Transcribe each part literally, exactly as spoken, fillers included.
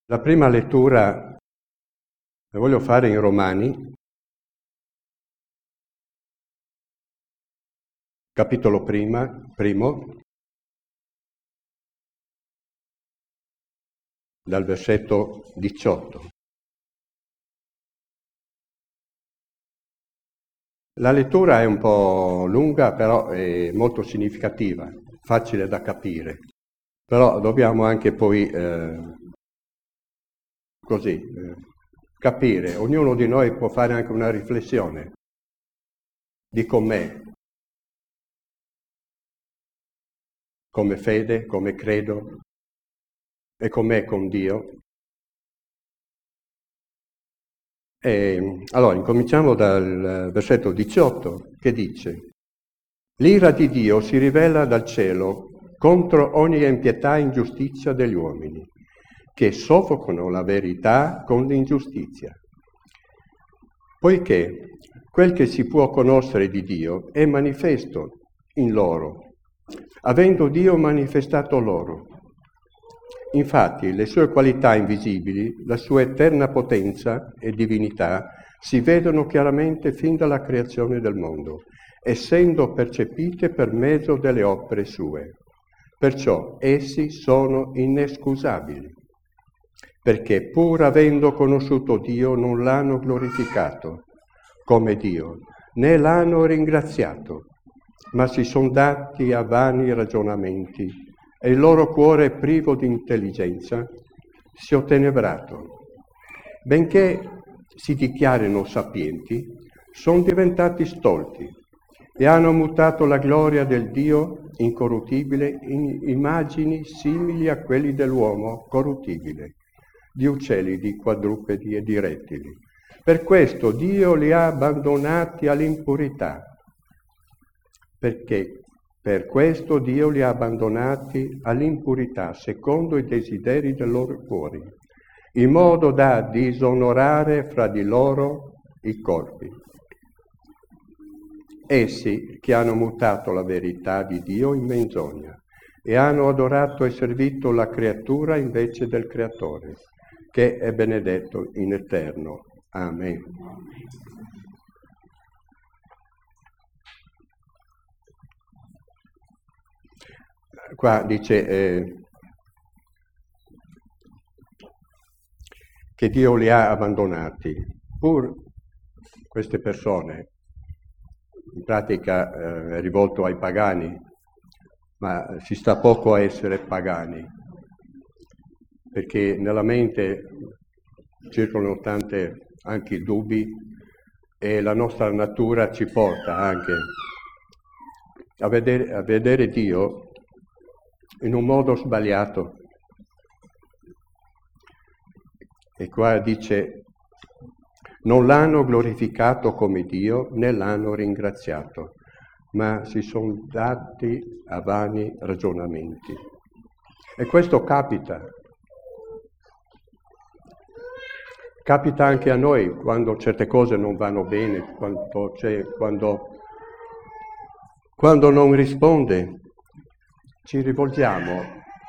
La prima lettura la voglio fare in Romani, capitolo prima, primo, dal versetto diciotto. La lettura è un po' lunga, però è molto significativa, facile da capire. Però dobbiamo anche poi eh, così eh, capire, ognuno di noi può fare anche una riflessione di com'è, come fede, come credo e com'è con Dio. E, allora, incominciamo dal versetto diciotto che dice: l'ira di Dio si rivela dal cielo contro ogni impietà e ingiustizia degli uomini, che soffocano la verità con l'ingiustizia. Poiché quel che si può conoscere di Dio è manifesto in loro, avendo Dio manifestato loro. Infatti le sue qualità invisibili, la sua eterna potenza e divinità si vedono chiaramente fin dalla creazione del mondo, essendo percepite per mezzo delle opere sue. Perciò essi sono inescusabili, perché pur avendo conosciuto Dio non l'hanno glorificato come Dio, né l'hanno ringraziato, ma si sono dati a vani ragionamenti e il loro cuore privo di intelligenza si è ottenebrato. Benché si dichiarino sapienti, sono diventati stolti e hanno mutato la gloria del Dio incorruttibile in immagini simili a quelli dell'uomo corruttibile, di uccelli, di quadrupedi e di rettili. Per questo Dio li ha abbandonati all'impurità, perché per questo Dio li ha abbandonati all'impurità, secondo i desideri dei loro cuori, in modo da disonorare fra di loro i corpi. Essi che hanno mutato la verità di Dio in menzogna e hanno adorato e servito la creatura invece del Creatore, che è benedetto in eterno. Amen. Qua dice eh, che Dio li ha abbandonati, pur queste persone, in pratica eh, è rivolto ai pagani, ma si sta poco a essere pagani, perché nella mente circolano tante anche dubbi e la nostra natura ci porta anche a vedere, a vedere Dio in un modo sbagliato. E qua dice: non l'hanno glorificato come Dio né l'hanno ringraziato, ma si sono dati a vani ragionamenti. E questo capita. Capita anche a noi quando certe cose non vanno bene, quando, cioè, quando, quando non risponde, ci rivolgiamo.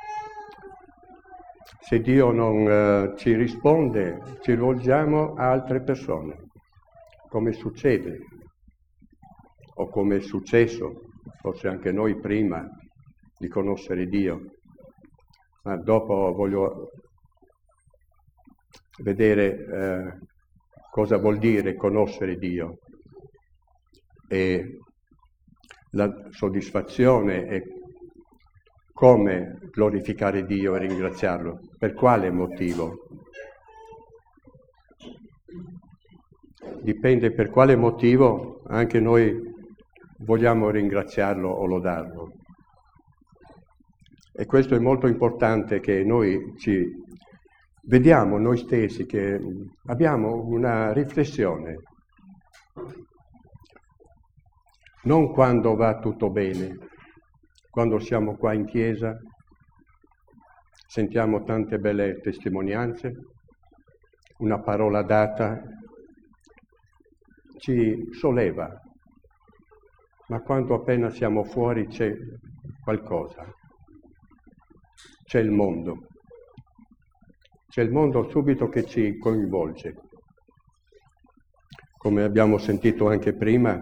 Se Dio non uh, ci risponde, ci rivolgiamo a altre persone, come succede, o come è successo, forse anche noi prima di conoscere Dio, ma dopo voglio vedere eh, cosa vuol dire conoscere Dio e la soddisfazione è come glorificare Dio e ringraziarlo, per quale motivo? Dipende per quale motivo anche noi vogliamo ringraziarlo o lodarlo. E questo è molto importante, che noi ci vediamo noi stessi, che abbiamo una riflessione, non quando va tutto bene, quando siamo qua in chiesa, sentiamo tante belle testimonianze, una parola data ci solleva, ma quando appena siamo fuori c'è qualcosa, c'è il mondo. c'è il mondo subito che ci coinvolge. Come abbiamo sentito anche prima,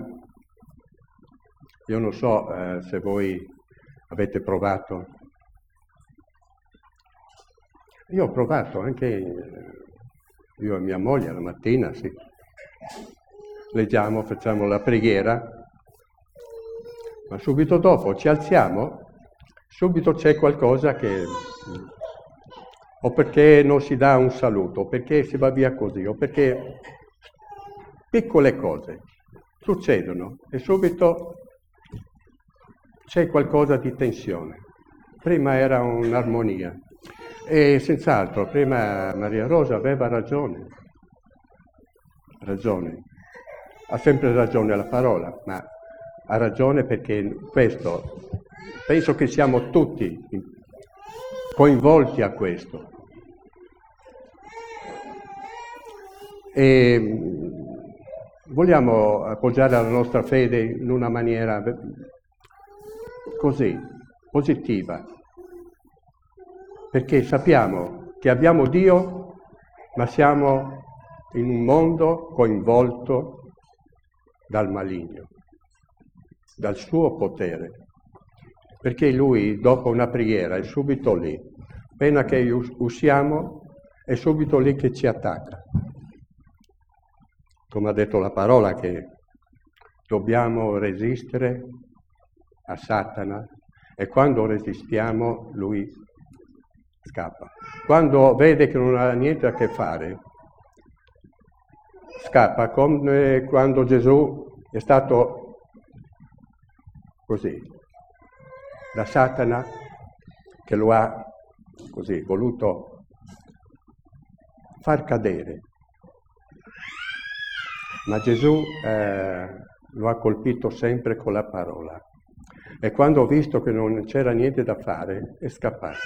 io non so eh, se voi avete provato. Io ho provato anche, io e mia moglie la mattina, sì. Leggiamo, facciamo la preghiera, ma subito dopo ci alziamo, subito c'è qualcosa che... o perché non si dà un saluto, o perché si va via così, o perché piccole cose succedono e subito c'è qualcosa di tensione. Prima era un'armonia e senz'altro prima Maria Rosa aveva ragione, ragione, ha sempre ragione la parola, ma ha ragione perché questo, penso che siamo tutti coinvolti a questo. E vogliamo appoggiare la nostra fede in una maniera così, positiva, perché sappiamo che abbiamo Dio, ma siamo in un mondo coinvolto dal maligno, dal suo potere, perché lui dopo una preghiera è subito lì, appena che usciamo è subito lì che ci attacca. Come ha detto la parola, che dobbiamo resistere a Satana e quando resistiamo lui scappa. Quando vede che non ha niente a che fare, scappa, come quando Gesù è stato così, da Satana che lo ha così voluto far cadere. Ma Gesù eh, lo ha colpito sempre con la parola e quando ho visto che non c'era niente da fare è scappato.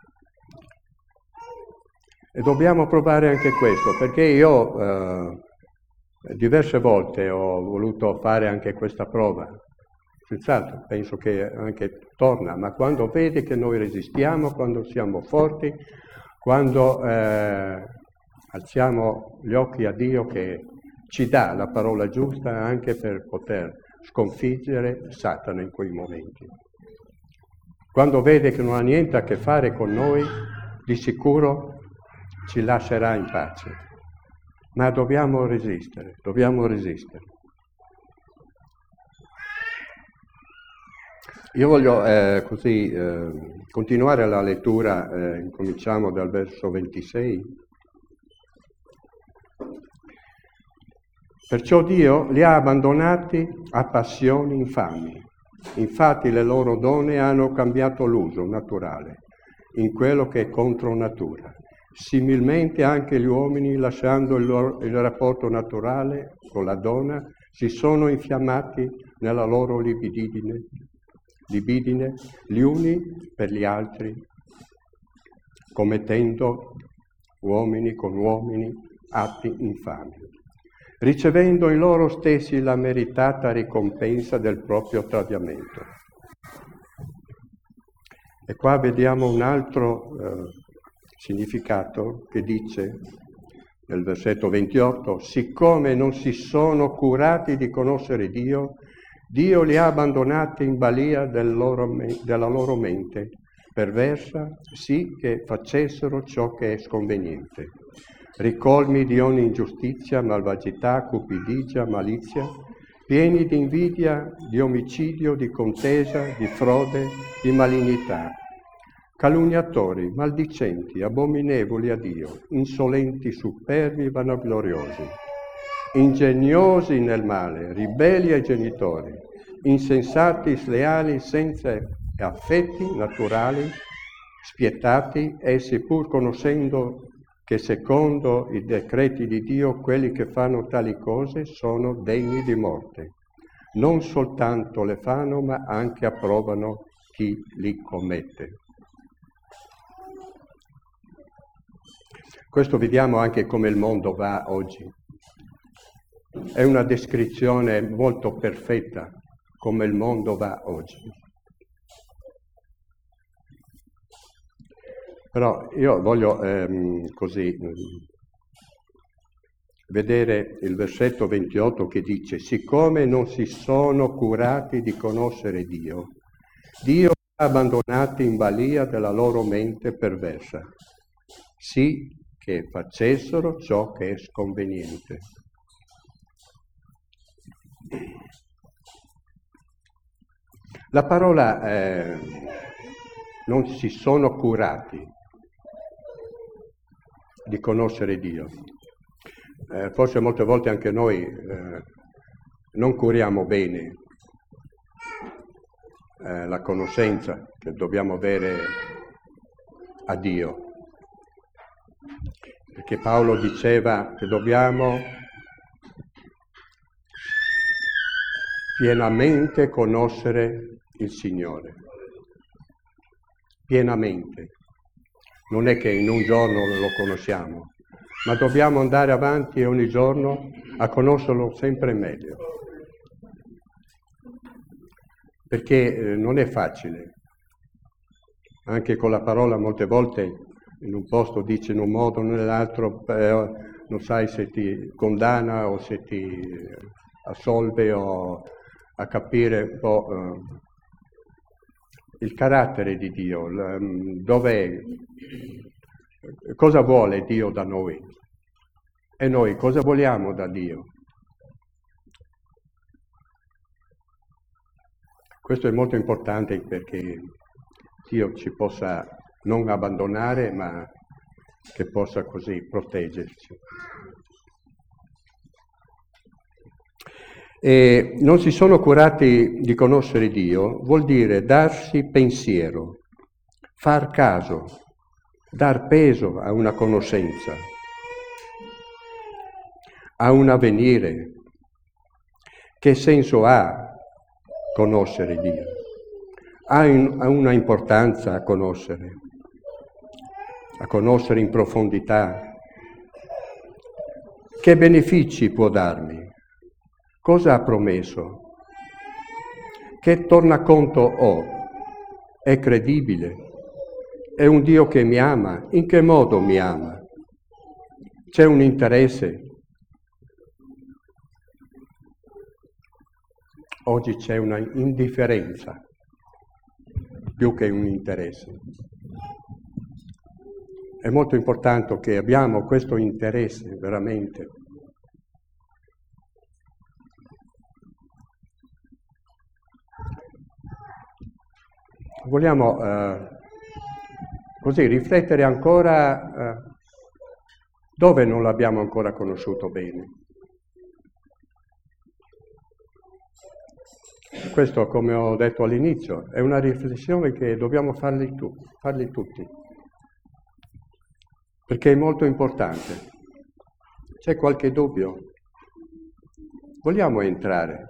E dobbiamo provare anche questo, perché io eh, diverse volte ho voluto fare anche questa prova, senz'altro penso che anche torna, ma quando vede che noi resistiamo, quando siamo forti, quando eh, alziamo gli occhi a Dio che ci dà la parola giusta anche per poter sconfiggere Satana in quei momenti. Quando vede che non ha niente a che fare con noi, di sicuro ci lascerà in pace. Ma dobbiamo resistere, dobbiamo resistere. Io voglio eh, così eh, continuare la lettura, eh, incominciamo dal verso ventisei. Perciò Dio li ha abbandonati a passioni infami. Infatti le loro donne hanno cambiato l'uso naturale in quello che è contro natura. Similmente anche gli uomini, lasciando il, loro, il rapporto naturale con la donna, si sono infiammati nella loro libidine, libidine gli uni per gli altri, commettendo uomini con uomini atti infami, ricevendo in loro stessi la meritata ricompensa del proprio tradimento. E qua vediamo un altro eh, significato che dice, nel versetto ventotto, siccome non si sono curati di conoscere Dio, Dio li ha abbandonati in balia del loro, della loro mente perversa, sì che facessero ciò che è sconveniente. Ricolmi di ogni ingiustizia, malvagità, cupidigia, malizia, pieni di invidia, di omicidio, di contesa, di frode, di malignità, calunniatori, maldicenti, abominevoli a Dio, insolenti, superbi, vanagloriosi, ingegnosi nel male, ribelli ai genitori, insensati, sleali, senza affetti naturali, spietati, essi pur conoscendo che secondo i decreti di Dio quelli che fanno tali cose sono degni di morte. Non soltanto le fanno, ma anche approvano chi li commette. Questo vediamo anche come il mondo va oggi. È una descrizione molto perfetta come il mondo va oggi. Però io voglio ehm, così vedere il versetto ventotto che dice: siccome non si sono curati di conoscere Dio, Dio ha abbandonati in balia della loro mente perversa, sì che facessero ciò che è sconveniente. La parola eh, non si sono curati di conoscere Dio. Eh, forse molte volte anche noi eh, non curiamo bene eh, la conoscenza che dobbiamo avere a Dio, perché Paolo diceva che dobbiamo pienamente conoscere il Signore, pienamente. Non è che in un giorno lo conosciamo, ma dobbiamo andare avanti ogni giorno a conoscerlo sempre meglio. Perché eh, non è facile. Anche con la parola molte volte in un posto dice in un modo o nell'altro, eh, non sai se ti condanna o se ti assolve o a capire un po' eh, il carattere di Dio, l- dov'è, cosa vuole Dio da noi e noi cosa vogliamo da Dio. Questo è molto importante perché Dio ci possa non abbandonare, ma che possa così proteggerci. E non si sono curati di conoscere Dio, vuol dire darsi pensiero, far caso, dar peso a una conoscenza, a un avvenire. Che senso ha conoscere Dio? Ha, in, ha una importanza a conoscere, a conoscere in profondità. Che benefici può darmi? Cosa ha promesso? Che tornaconto ho? È credibile? È un Dio che mi ama? In che modo mi ama? C'è un interesse? Oggi c'è una indifferenza più che un interesse. È molto importante che abbiamo questo interesse veramente. Vogliamo eh, così riflettere ancora eh, dove non l'abbiamo ancora conosciuto bene. Questo, come ho detto all'inizio, è una riflessione che dobbiamo farli, tu, farli tutti, perché è molto importante. C'è qualche dubbio? Vogliamo entrare?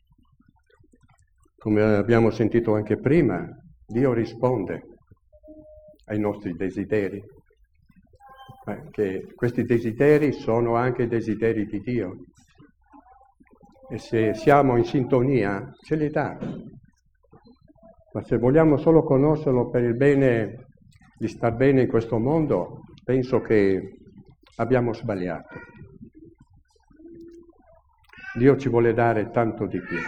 Come abbiamo sentito anche prima, Dio risponde ai nostri desideri, eh, che questi desideri sono anche desideri di Dio. E se siamo in sintonia, ce li dà. Ma se vogliamo solo conoscerlo per il bene di star bene in questo mondo, penso che abbiamo sbagliato. Dio ci vuole dare tanto di più.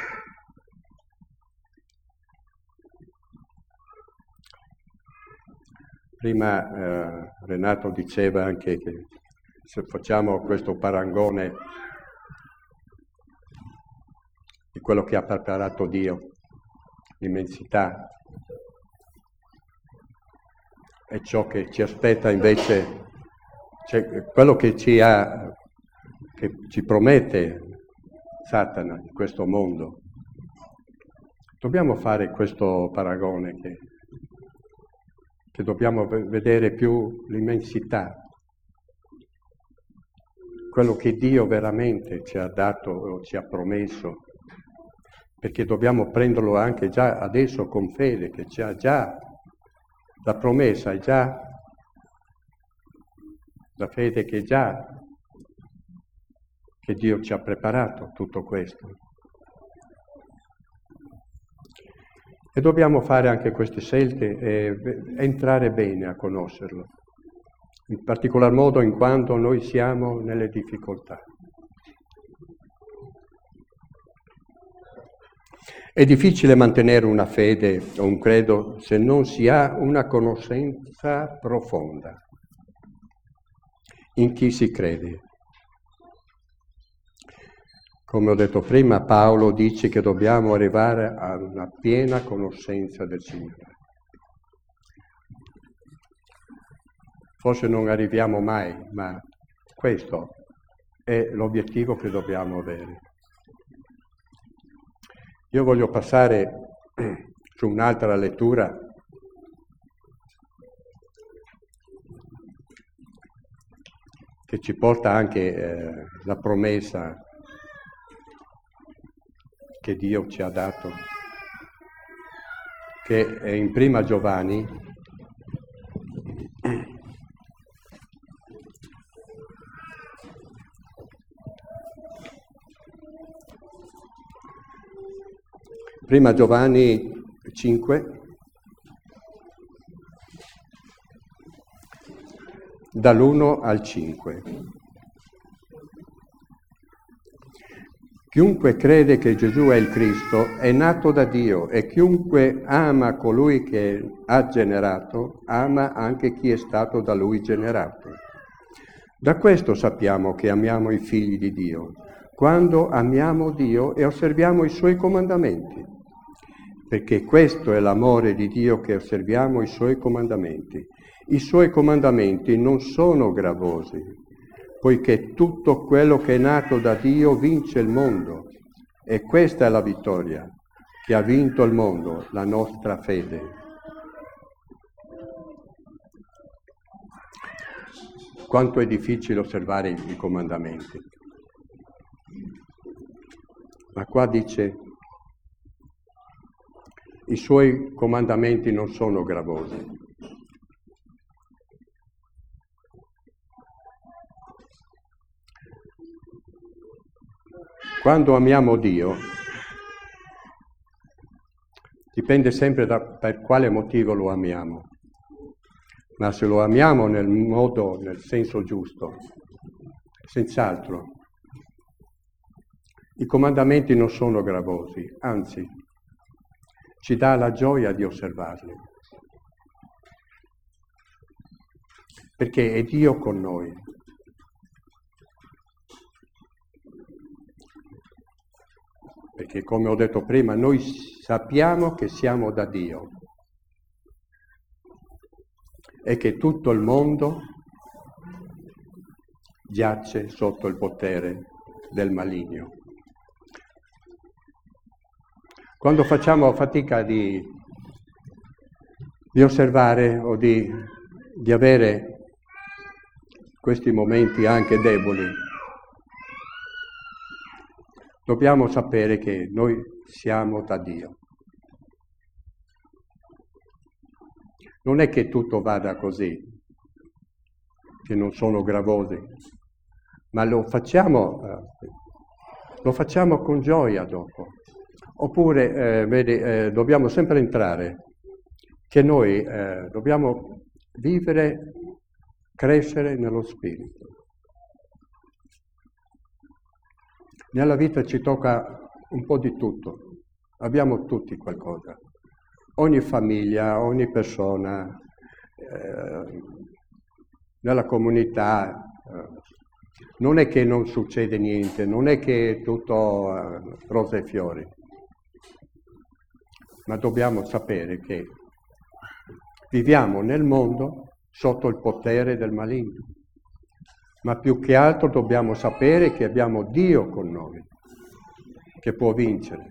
Prima eh, Renato diceva anche che se facciamo questo paragone di quello che ha preparato Dio, l'immensità, e ciò che ci aspetta invece, cioè quello che ci ha, che ci promette Satana in questo mondo. Dobbiamo fare questo paragone che, che dobbiamo vedere più l'immensità, quello che Dio veramente ci ha dato o ci ha promesso, perché dobbiamo prenderlo anche già adesso con fede, che c'è già la promessa, è già la fede che già che Dio ci ha preparato tutto questo. E dobbiamo fare anche queste scelte e entrare bene a conoscerlo, in particolar modo in quanto noi siamo nelle difficoltà. È difficile mantenere una fede o un credo se non si ha una conoscenza profonda in chi si crede. Come ho detto prima, Paolo dice che dobbiamo arrivare a una piena conoscenza del Signore. Forse non arriviamo mai, ma questo è l'obiettivo che dobbiamo avere. Io voglio passare su un'altra lettura che ci porta anche eh, la promessa che Dio ci ha dato, che è in Prima Giovanni, Prima Giovanni cinque, dall'uno al cinque. Chiunque crede che Gesù è il Cristo è nato da Dio e chiunque ama colui che ha generato, ama anche chi è stato da lui generato. Da questo sappiamo che amiamo i figli di Dio, quando amiamo Dio e osserviamo i Suoi comandamenti. Perché questo è l'amore di Dio, che osserviamo i Suoi comandamenti. I Suoi comandamenti non sono gravosi, poiché tutto quello che è nato da Dio vince il mondo. E questa è la vittoria che ha vinto il mondo, la nostra fede. Quanto è difficile osservare i comandamenti. Ma qua dice: i Suoi comandamenti non sono gravosi. Quando amiamo Dio, dipende sempre da per quale motivo lo amiamo, ma se lo amiamo nel modo, nel senso giusto, senz'altro, i comandamenti non sono gravosi, anzi, ci dà la gioia di osservarli, perché è Dio con noi. Perché, come ho detto prima, noi sappiamo che siamo da Dio e che tutto il mondo giace sotto il potere del maligno. Quando facciamo fatica di, di osservare o di, di avere questi momenti anche deboli, dobbiamo sapere che noi siamo da Dio. Non è che tutto vada così, che non sono gravosi, ma lo facciamo, eh, lo facciamo con gioia dopo. Oppure, eh, vedi, eh, dobbiamo sempre entrare, che noi eh, dobbiamo vivere, crescere nello Spirito. Nella vita ci tocca un po' di tutto, abbiamo tutti qualcosa, ogni famiglia, ogni persona, eh, nella comunità, eh, non è che non succede niente, non è che è tutto eh, rose e fiori, ma dobbiamo sapere che viviamo nel mondo sotto il potere del maligno. Ma più che altro dobbiamo sapere che abbiamo Dio con noi, che può vincere.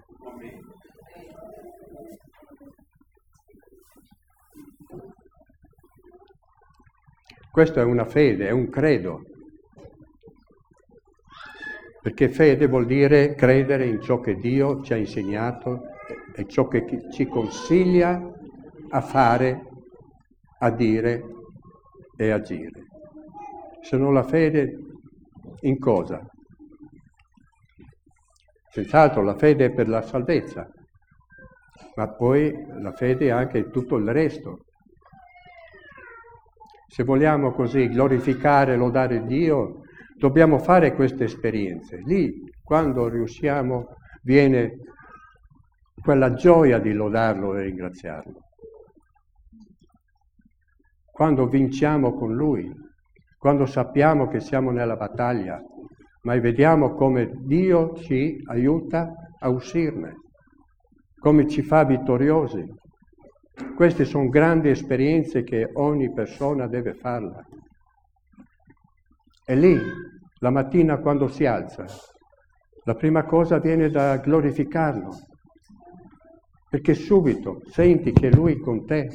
Questa è una fede, è un credo. Perché fede vuol dire credere in ciò che Dio ci ha insegnato e ciò che ci consiglia a fare, a dire e agire. Se non la fede, in cosa? Senz'altro la fede è per la salvezza, ma poi la fede è anche tutto il resto. Se vogliamo così glorificare e lodare Dio, dobbiamo fare queste esperienze. Lì, quando riusciamo, viene quella gioia di lodarlo e ringraziarlo. Quando vinciamo con Lui, quando sappiamo che siamo nella battaglia, ma vediamo come Dio ci aiuta a uscirne, come ci fa vittoriosi. Queste sono grandi esperienze che ogni persona deve farla. E lì, la mattina quando si alza, la prima cosa viene da glorificarlo, perché subito senti che Lui è con te.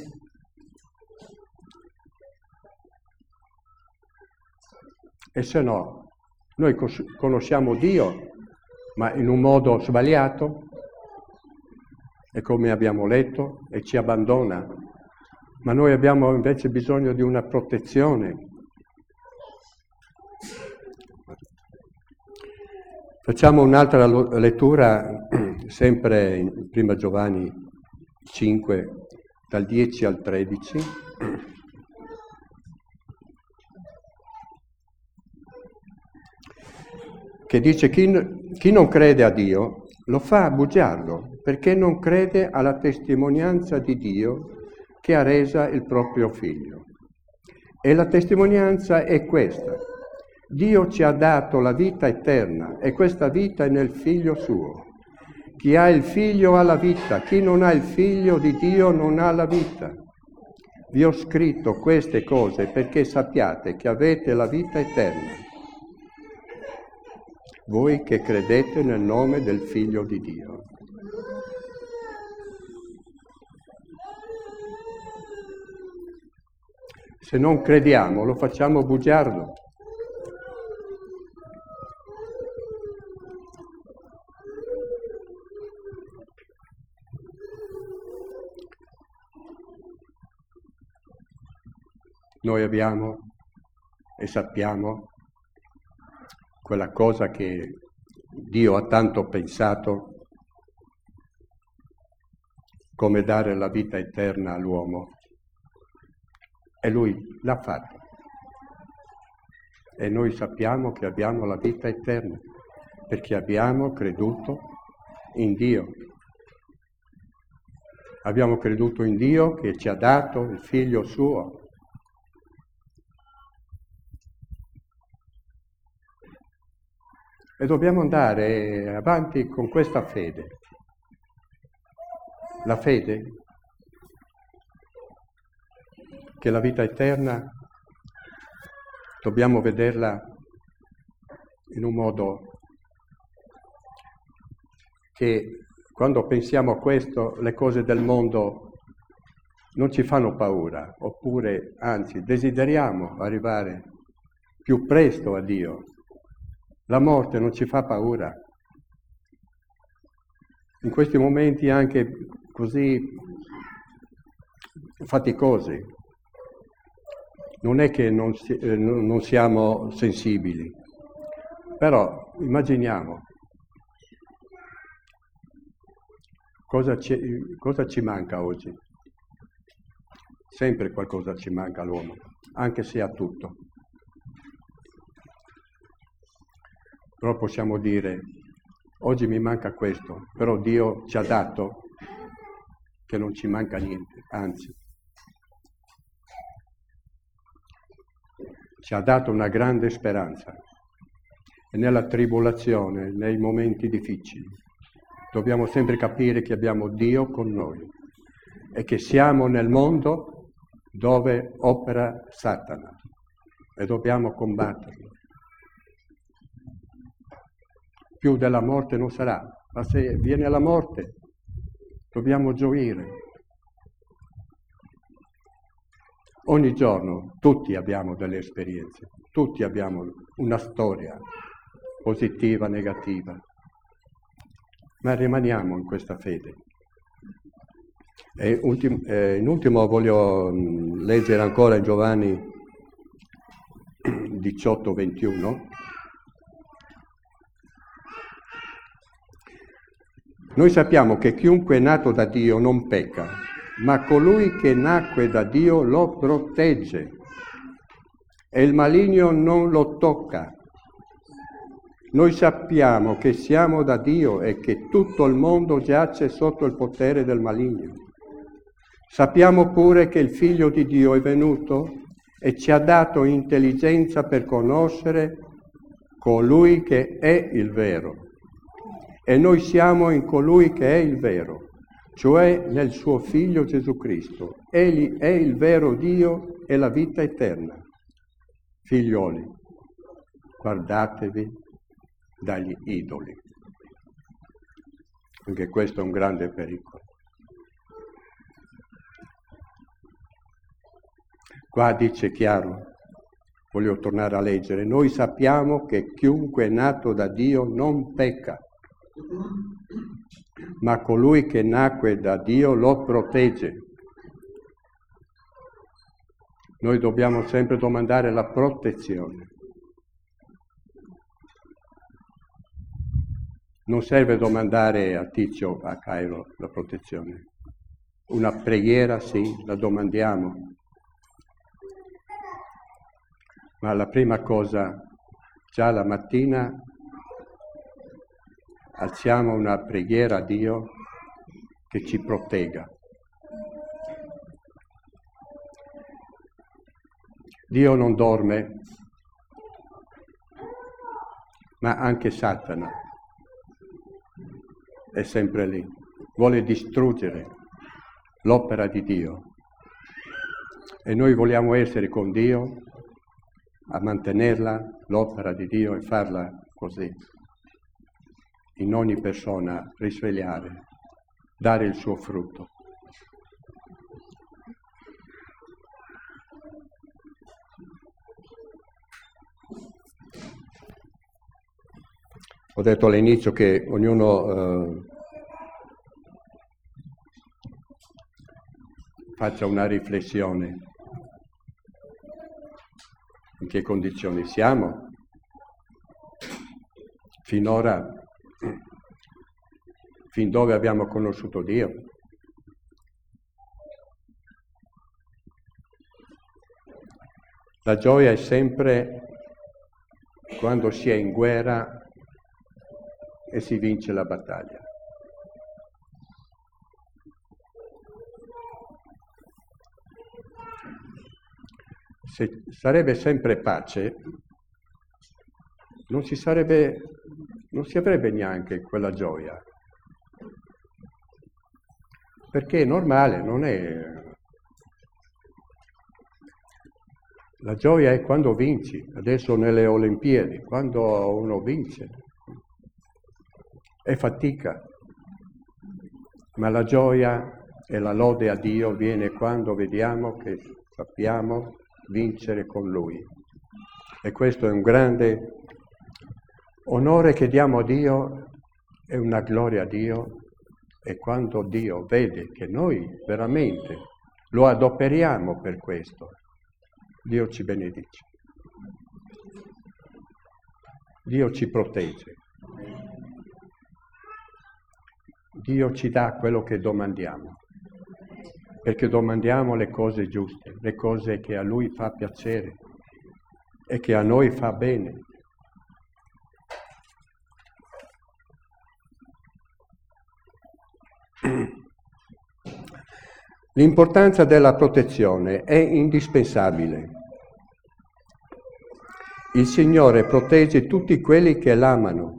E se no, noi conosciamo Dio, ma in un modo sbagliato, e come abbiamo letto, e ci abbandona. Ma noi abbiamo invece bisogno di una protezione. Facciamo un'altra lettura, sempre in Prima Giovanni cinque, dal dieci al tredici. Che dice chi, chi non crede a Dio lo fa bugiardo, perché non crede alla testimonianza di Dio che ha resa il proprio figlio. E la testimonianza è questa: Dio ci ha dato la vita eterna e questa vita è nel figlio suo. Chi ha il figlio ha la vita, chi non ha il figlio di Dio non ha la vita. Vi ho scritto queste cose perché sappiate che avete la vita eterna, voi che credete nel nome del Figlio di Dio. Se non crediamo, lo facciamo bugiardo. Noi abbiamo e sappiamo quella cosa che Dio ha tanto pensato, come dare la vita eterna all'uomo. E Lui l'ha fatto. E noi sappiamo che abbiamo la vita eterna, perché abbiamo creduto in Dio. Abbiamo creduto in Dio che ci ha dato il Figlio suo. E dobbiamo andare avanti con questa fede. La fede che la vita eterna dobbiamo vederla in un modo che quando pensiamo a questo le cose del mondo non ci fanno paura, oppure anzi desideriamo arrivare più presto a Dio. La morte non ci fa paura. In questi momenti anche così faticosi, non è che non, si, eh, non siamo sensibili, però immaginiamo cosa ci, cosa ci manca oggi. Sempre qualcosa ci manca all'uomo, anche se ha tutto. Però possiamo dire, oggi mi manca questo, però Dio ci ha dato che non ci manca niente, anzi. Ci ha dato una grande speranza. E nella tribolazione, nei momenti difficili, dobbiamo sempre capire che abbiamo Dio con noi e che siamo nel mondo dove opera Satana e dobbiamo combatterlo. Più della morte non sarà, ma se viene la morte dobbiamo gioire. Ogni giorno tutti abbiamo delle esperienze, tutti abbiamo una storia positiva, negativa, ma rimaniamo in questa fede. E ultim- eh, in ultimo voglio mh, leggere ancora in Giovanni diciotto ventuno. Noi sappiamo che chiunque è nato da Dio non pecca, ma colui che nacque da Dio lo protegge e il maligno non lo tocca. Noi sappiamo che siamo da Dio e che tutto il mondo giace sotto il potere del maligno. Sappiamo pure che il Figlio di Dio è venuto e ci ha dato intelligenza per conoscere colui che è il vero. E noi siamo in colui che è il vero, cioè nel suo Figlio Gesù Cristo. Egli è il vero Dio e la vita eterna. Figlioli, guardatevi dagli idoli. Anche questo è un grande pericolo. Qua dice chiaro, voglio tornare a leggere, noi sappiamo che chiunque è nato da Dio non pecca, ma colui che nacque da Dio lo protegge. Noi dobbiamo sempre domandare la protezione. Non serve domandare a Tizio, a Cairo, la protezione. Una preghiera, sì, la domandiamo. Ma la prima cosa, già la mattina, alziamo una preghiera a Dio che ci protegga. Dio non dorme, ma anche Satana è sempre lì, vuole distruggere l'opera di Dio. E noi vogliamo essere con Dio a mantenerla, l'opera di Dio, e farla così. In ogni persona risvegliare, dare il suo frutto. Ho detto all'inizio che ognuno eh, faccia una riflessione. In che condizioni siamo? Finora, fin dove abbiamo conosciuto Dio? La gioia è sempre quando si è in guerra e si vince la battaglia. Se sarebbe sempre pace, non si sarebbe, non si avrebbe neanche quella gioia. Perché è normale, non è... La gioia è quando vinci, adesso nelle Olimpiadi, quando uno vince. È fatica, ma la gioia e la lode a Dio viene quando vediamo che sappiamo vincere con Lui. E questo è un grande onore che diamo a Dio, è una gloria a Dio, e quando Dio vede che noi veramente lo adoperiamo per questo, Dio ci benedice. Dio ci protegge. Dio ci dà quello che domandiamo, perché domandiamo le cose giuste, le cose che a Lui fa piacere e che a noi fa bene. L'importanza della protezione è indispensabile. Il Signore protegge tutti quelli che l'amano,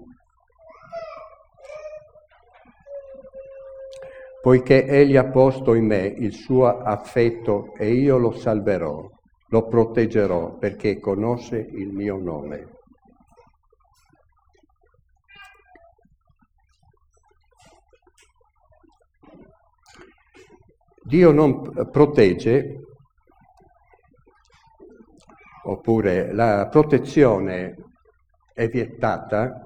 poiché Egli ha posto in me il suo affetto e io lo salverò, lo proteggerò perché conosce il mio nome. Dio non protegge, oppure la protezione è vietata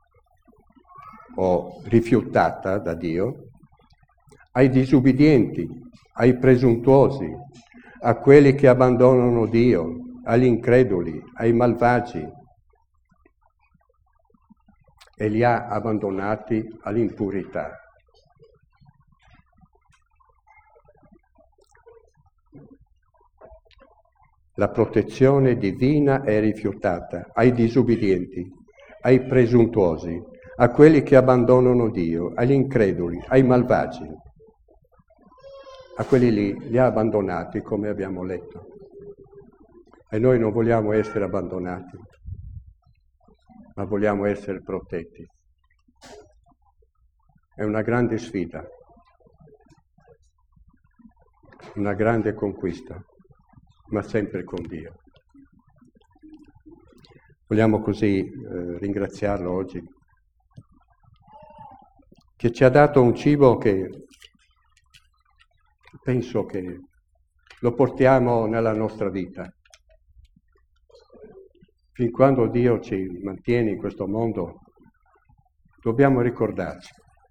o rifiutata da Dio ai disubbidienti, ai presuntuosi, a quelli che abbandonano Dio, agli increduli, ai malvagi, e li ha abbandonati all'impurità. La protezione divina è rifiutata ai disubbidienti, ai presuntuosi, a quelli che abbandonano Dio, agli increduli, ai malvagi. A quelli lì li ha abbandonati, come abbiamo letto. E noi non vogliamo essere abbandonati, ma vogliamo essere protetti. È una grande sfida, una grande conquista, ma sempre con Dio. Vogliamo così eh, ringraziarlo oggi, che ci ha dato un cibo che penso che lo portiamo nella nostra vita. Fin quando Dio ci mantiene in questo mondo, dobbiamo ricordarci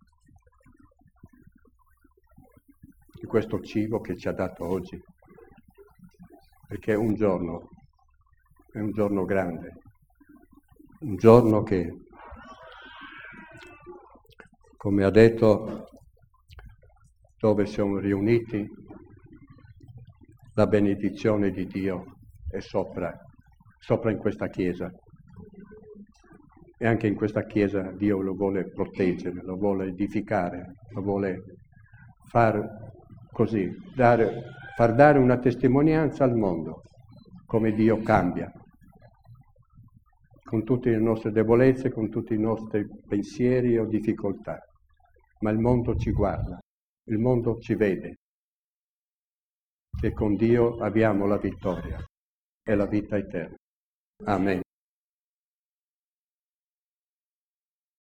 di questo cibo che ci ha dato oggi, perché un giorno è un giorno grande, un giorno che, come ha detto, dove siamo riuniti, la benedizione di Dio è sopra, sopra in questa chiesa. E anche in questa chiesa Dio lo vuole proteggere, lo vuole edificare, lo vuole far così, dare, far dare una testimonianza al mondo, come Dio cambia, con tutte le nostre debolezze, con tutti i nostri pensieri o difficoltà. Ma il mondo ci guarda, il mondo ci vede. E con Dio abbiamo la vittoria e la vita eterna. Amen.